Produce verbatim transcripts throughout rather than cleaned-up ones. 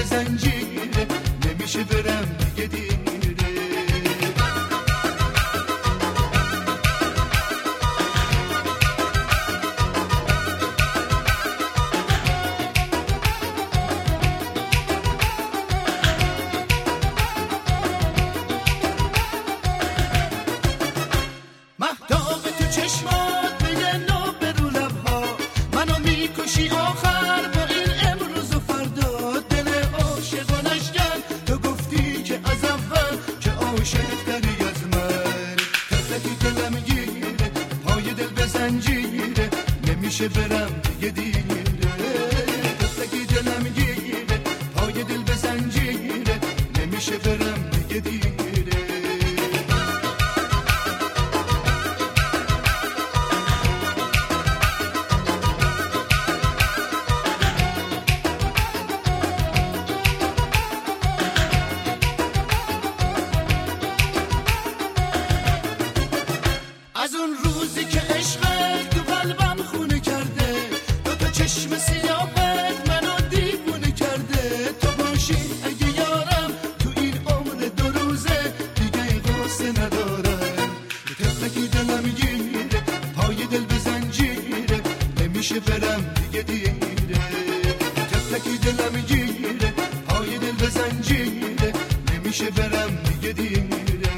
زنجیره نمیشه برم دیگه دیره. مهتاب تو چشمات میگه نو برو لبها منو میکشی آخر با این امروز و فردا. دل عاشقانش گرد تو گفتی که از اول که عاشق داری از من. تفلکی دلم گیره پای دل به زنجیره نمیشه برم دیگه دیره. تفلکی دلم گیره پای دل به زنجیره نمیشه برم دیگه دیره. از اون روزی که عشقت تو قلبم خونه کرده دو تا چشم سیاهت منو دیوونه کرده. تو باشی اگه یارم تو این عمر دو روزه دیگه غصه ندارم. تفلکی دلم گیره پای دل به زنجیره نمیشه برم دیگه دیره. تفلکی دلم گیره پای دل به زنجیره نمیشه برم دیگه دیره.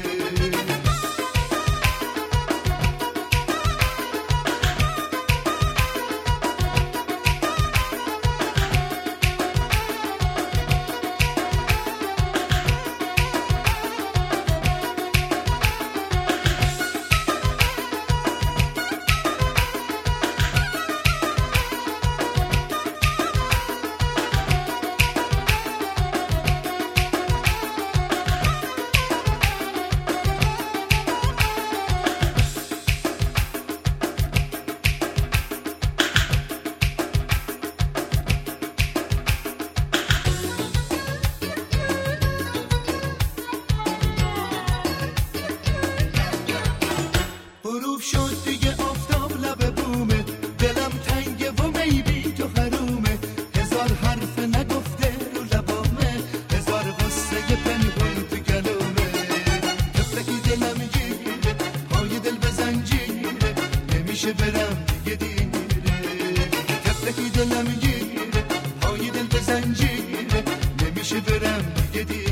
غروب شد دیگه آفتاب لب بومه دلم تنگه و میبی تو حرومه. هزار حرف نگفته رو لبامه هزار غصه پنهون تو گلومه. تفلکی دلم گیره پای دل به زنجیره نمیشه برم دیگه دیره. تفلکی دلم گیره پای دل به زنجیره نمیشه برم دیگه دیره.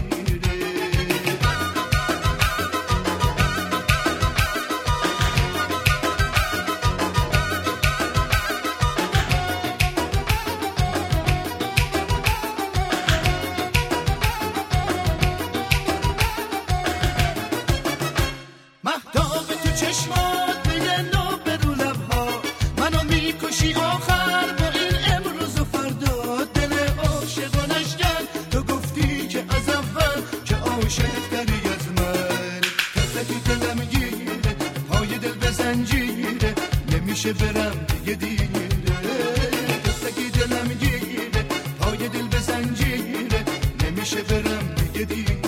مهتاب تو چشمات میگه نو برو لبها منو میکشی آخر با این امروز و فردا. دل عاشقانش گرد تو گفتی که از اول که عاشق داری از من. تفلکی دلم گیره پای دل به زنجیره نمیشه برم دیگه دیره. تفلکی دلم گیره پای دل به زنجیره نمیشه برم دیگه دیره.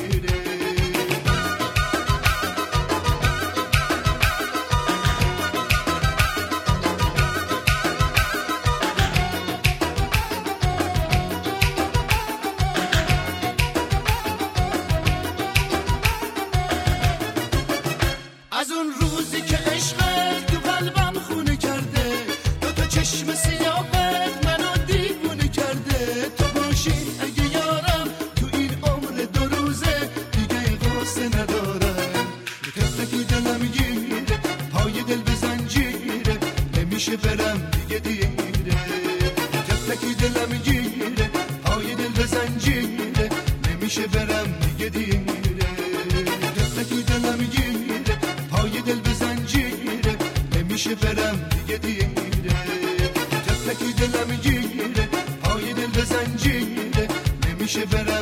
از اون روزی که عشقت تو قلبم خونه کرده دو تا چشم سیاهت منو دیوونه کرده. تو باشی اگه یارم تو این عمر دو روزه دیگه غصه ندارم. تفلکی دلم گیره پای دل به زنجیره نمیشه برم دیگه دیره. تفلکی دلم گیره پای دل به زنجیره نمیشه برم دیگه دیره. تفلکی دلم گیره پای دل به زنجیره نمیشه برم دیگه دیره. تفلکی دلم گیره پای دل به زنجیره نمیشه برم